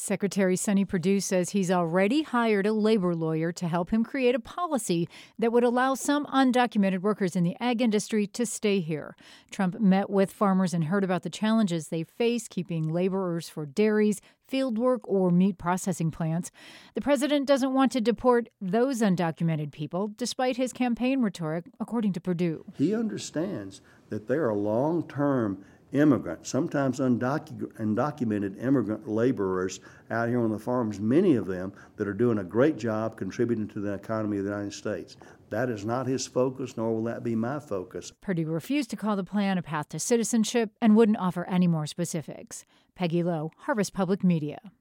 Secretary Sonny Perdue says he's already hired a labor lawyer to help him create a policy that would allow some undocumented workers in the ag industry to stay here. Trump met with farmers and heard about the challenges they face keeping laborers for dairies, field work, or meat processing plants. The president doesn't want to deport those undocumented people, despite his campaign rhetoric, according to Perdue. He understands that there are long-term immigrants, sometimes undocumented immigrant laborers out here on the farms, many of them that are doing a great job contributing to the economy of the United States. That is not his focus, nor will that be my focus. Perdue refused to call the plan a path to citizenship and wouldn't offer any more specifics. Peggy Lowe, Harvest Public Media.